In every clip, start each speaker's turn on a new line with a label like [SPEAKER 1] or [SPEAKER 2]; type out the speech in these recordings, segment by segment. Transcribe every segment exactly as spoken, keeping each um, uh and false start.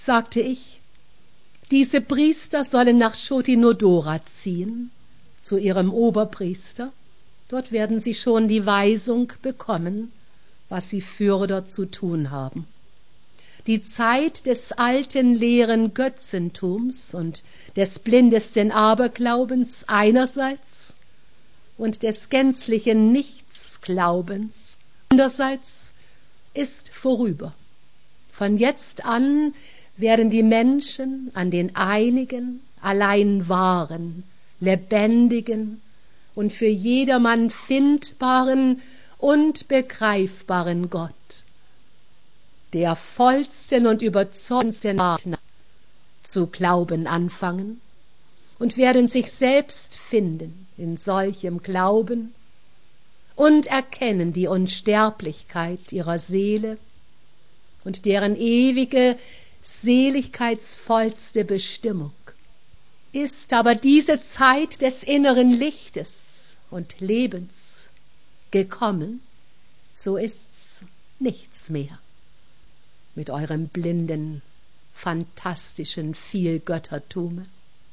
[SPEAKER 1] sagte ich, diese Priester sollen nach Shodinodora ziehen, zu ihrem Oberpriester. Dort werden sie schon die Weisung bekommen, was sie fürder zu tun haben. Die Zeit des alten leeren Götzentums und des blindesten Aberglaubens einerseits und des gänzlichen Nichtsglaubens andererseits ist vorüber. Von jetzt an werden die Menschen an den einigen, allein wahren, lebendigen und für jedermann findbaren und begreifbaren Gott, der vollsten und überzeugendsten Art zu glauben anfangen und werden sich selbst finden in solchem Glauben und erkennen die Unsterblichkeit ihrer Seele und deren ewige, seligkeitsvollste Bestimmung. Ist aber diese Zeit des inneren Lichtes und Lebens gekommen, so ist's nichts mehr mit eurem blinden, fantastischen Vielgöttertume.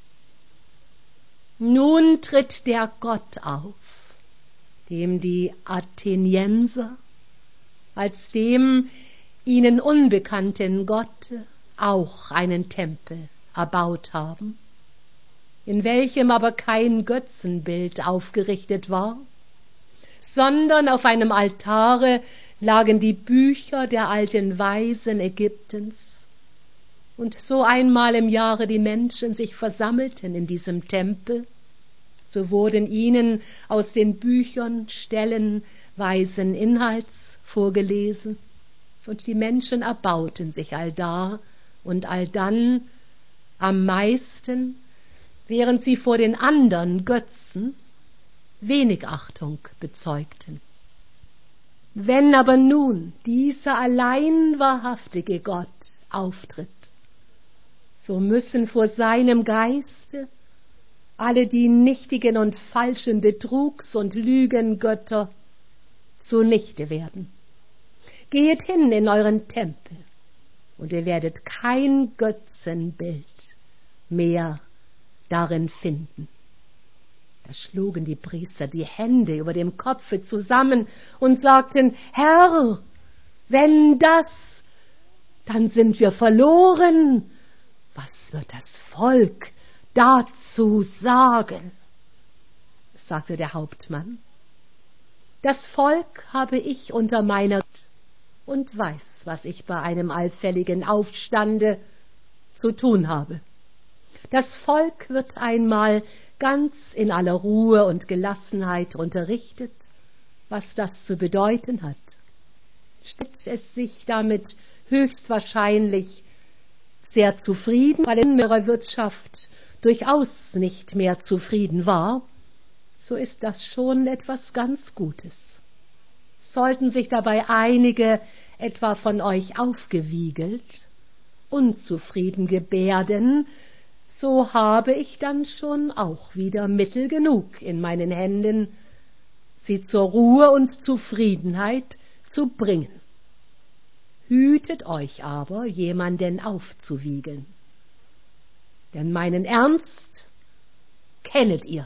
[SPEAKER 1] Nun tritt der Gott auf, dem die Athenienser als dem ihnen unbekannten Gott auch einen Tempel erbaut haben, in welchem aber kein Götzenbild aufgerichtet war, sondern auf einem Altare lagen die Bücher der alten Weisen Ägyptens. Und so einmal im Jahre die Menschen sich versammelten in diesem Tempel, so wurden ihnen aus den Büchern Stellen weisen Inhalts vorgelesen, und die Menschen erbauten sich allda und allddann am meisten, während sie vor den anderen Götzen wenig Achtung bezeugten. Wenn aber nun dieser allein wahrhaftige Gott auftritt, so müssen vor seinem Geiste alle die nichtigen und falschen Betrugs- und Lügengötter zunichte werden. Gehet hin in euren Tempel, und ihr werdet kein Götzenbild mehr darin finden. Da schlugen die Priester die Hände über dem Kopfe zusammen und sagten, Herr, wenn das, dann sind wir verloren. Was wird das Volk dazu sagen? Sagte der Hauptmann. Das Volk habe ich unter meiner Hand und weiß, was ich bei einem allfälligen Aufstande zu tun habe. Das Volk wird einmal ganz in aller Ruhe und Gelassenheit unterrichtet, was das zu bedeuten hat. Stellt es sich damit höchstwahrscheinlich sehr zufrieden, weil in ihrer Wirtschaft durchaus nicht mehr zufrieden war, so ist das schon etwas ganz Gutes. Sollten sich dabei einige etwa von euch aufgewiegelt, unzufrieden gebärden, so habe ich dann schon auch wieder Mittel genug in meinen Händen, sie zur Ruhe und Zufriedenheit zu bringen. Hütet euch aber, jemanden aufzuwiegeln, denn meinen Ernst kennet ihr.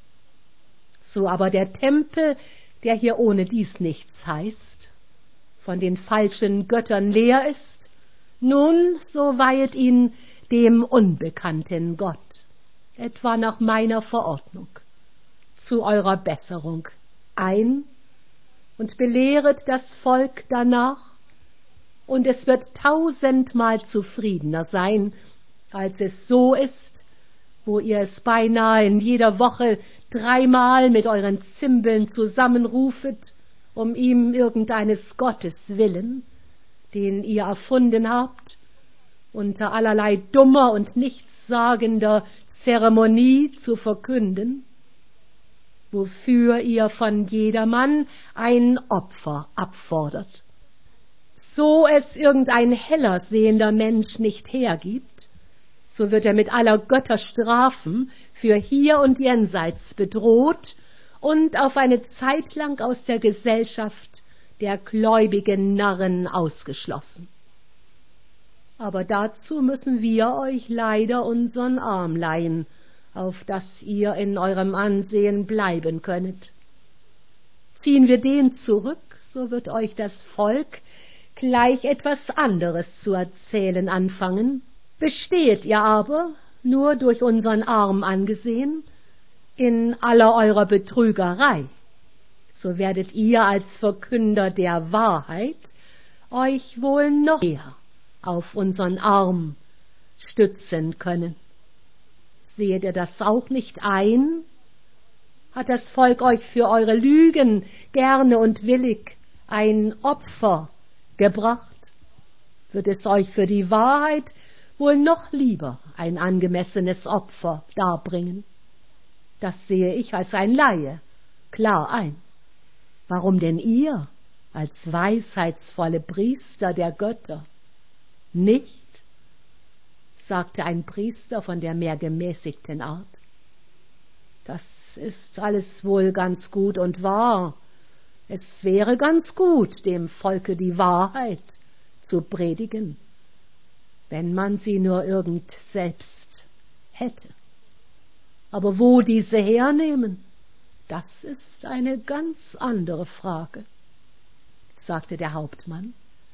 [SPEAKER 1] So aber der Tempel, der hier ohne dies nichts heißt, von den falschen Göttern leer ist, nun, so weihet ihn dem unbekannten Gott, etwa nach meiner Verordnung, zu eurer Besserung ein und belehret das Volk danach, und es wird tausendmal zufriedener sein, als es so ist, wo ihr es beinahe in jeder Woche dreimal mit euren Zimbeln zusammenrufet, um ihm irgendeines Gottes willen, den ihr erfunden habt, unter allerlei dummer und nichtssagender Zeremonie zu verkünden, wofür ihr von jedermann ein Opfer abfordert. So es irgendein heller sehender Mensch nicht hergibt, so wird er mit aller Götterstrafen für hier und jenseits bedroht und auf eine Zeit lang aus der Gesellschaft der gläubigen Narren ausgeschlossen. aber dazu müssen wir euch leider unseren Arm leihen, auf dass ihr in eurem Ansehen bleiben könnet. Ziehen wir den zurück, so wird euch das Volk gleich etwas anderes zu erzählen anfangen. Besteht ihr aber, nur durch unseren Arm angesehen, in aller eurer Betrügerei, so werdet ihr als Verkünder der Wahrheit euch wohl noch mehr auf unseren Arm stützen können. Seht ihr das auch nicht ein? Hat das Volk euch für eure Lügen gerne und willig ein Opfer gebracht? Wird es euch für die Wahrheit wohl noch lieber ein angemessenes Opfer darbringen? Das sehe ich als ein Laie klar ein. Warum denn ihr als weisheitsvolle Priester der Götter nicht? Sagte ein Priester von der mehr gemäßigten Art. Das ist alles wohl ganz gut und wahr. Es wäre ganz gut, dem Volke die Wahrheit zu predigen, wenn man sie nur irgend selbst hätte. Aber wo diese hernehmen, das ist eine ganz andere Frage, sagte der Hauptmann.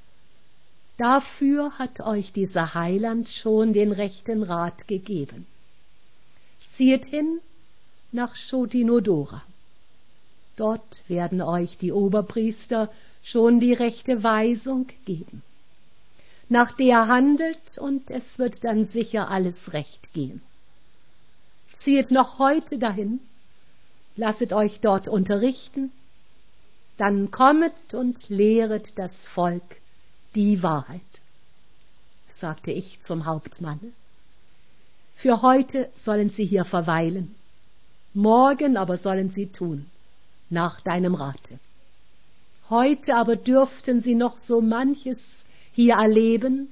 [SPEAKER 1] Dafür hat euch dieser Heiland schon den rechten Rat gegeben. Ziehet hin nach Shodinodora. Dort werden euch die Oberpriester schon die rechte Weisung geben. Nach der handelt, und es wird dann sicher alles recht gehen. Ziehet noch heute dahin, lasset euch dort unterrichten, dann kommet und lehret das Volk die Wahrheit, sagte ich zum Hauptmanne. Für heute sollen sie hier verweilen, morgen aber sollen sie tun, nach deinem Rate. Heute aber dürften sie noch so manches hier erleben,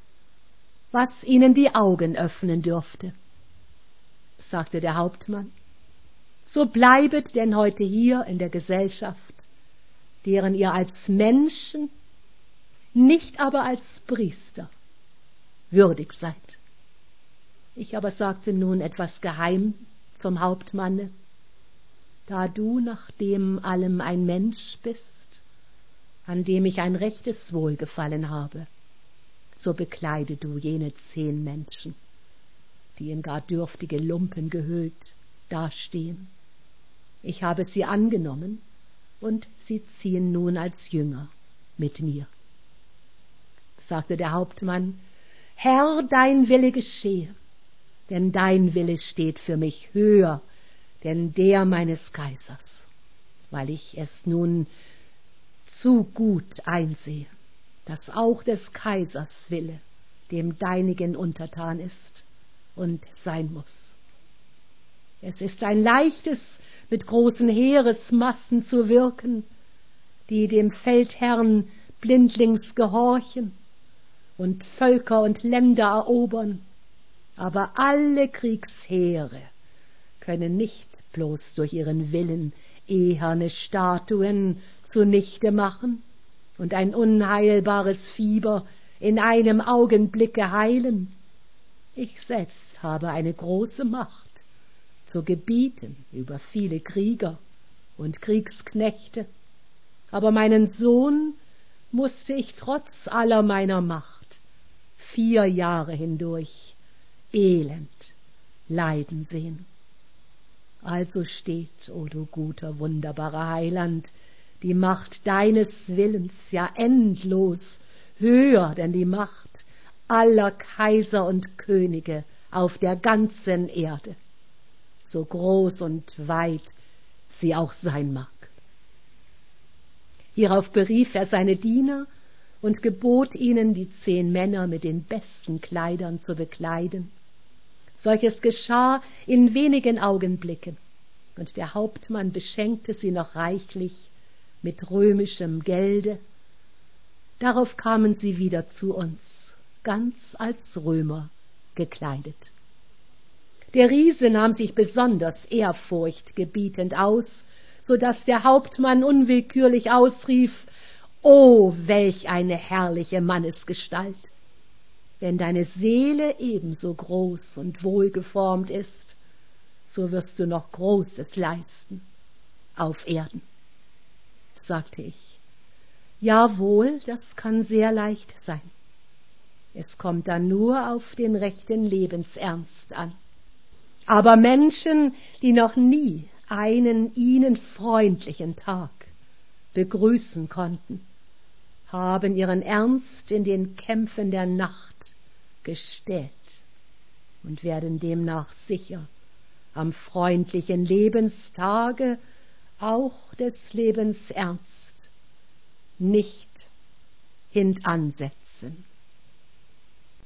[SPEAKER 1] was ihnen die Augen öffnen dürfte, sagte der Hauptmann. So bleibet denn heute hier in der Gesellschaft, deren ihr als Menschen, nicht aber als Priester würdig seid. Ich aber sagte nun etwas geheim zum Hauptmanne: Da du nach dem allem ein Mensch bist, an dem ich ein rechtes Wohlgefallen habe, so bekleide du jene zehn Menschen, die in gar dürftige Lumpen gehüllt dastehen. Ich habe sie angenommen, und sie ziehen nun als Jünger mit mir. Sagte der Hauptmann: Herr, dein Wille geschehe, denn dein Wille steht für mich höher denn der meines Kaisers, weil ich es nun zu gut einsehe, dass auch des Kaisers Wille dem deinigen untertan ist und sein muss. Es ist ein leichtes, mit großen Heeresmassen zu wirken, die dem Feldherrn blindlings gehorchen und Völker und Länder erobern, aber alle Kriegsheere können nicht bloß durch ihren Willen eherne Statuen zunichte machen und ein unheilbares Fieber in einem Augenblicke heilen. Ich selbst habe eine große Macht zu gebieten über viele Krieger und Kriegsknechte, aber meinen Sohn musste ich trotz aller meiner Macht vier Jahre hindurch elend leiden sehen. Also steht, o du guter, wunderbarer Heiland, die Macht deines Willens ja endlos höher denn die Macht aller Kaiser und Könige auf der ganzen Erde, so groß und weit sie auch sein mag. Hierauf berief er seine Diener und gebot ihnen, die zehn Männer mit den besten Kleidern zu bekleiden. Solches geschah in wenigen Augenblicken, und der Hauptmann beschenkte sie noch reichlich mit römischem Gelde. Darauf kamen sie wieder zu uns, ganz als Römer gekleidet. Der Riese nahm sich besonders ehrfurchtgebietend aus, so daß der Hauptmann unwillkürlich ausrief: »O, welch eine herrliche Mannesgestalt! Wenn deine Seele ebenso groß und wohlgeformt ist, so wirst du noch Großes leisten auf Erden, sagte ich. Jawohl, das kann sehr leicht sein. Es kommt dann nur auf den rechten Lebensernst an. Aber Menschen, die noch nie einen ihnen freundlichen Tag begrüßen konnten, haben ihren Ernst in den Kämpfen der Nacht gestählt und werden demnach sicher am freundlichen Lebenstage auch des Lebens Ernst nicht hintansetzen.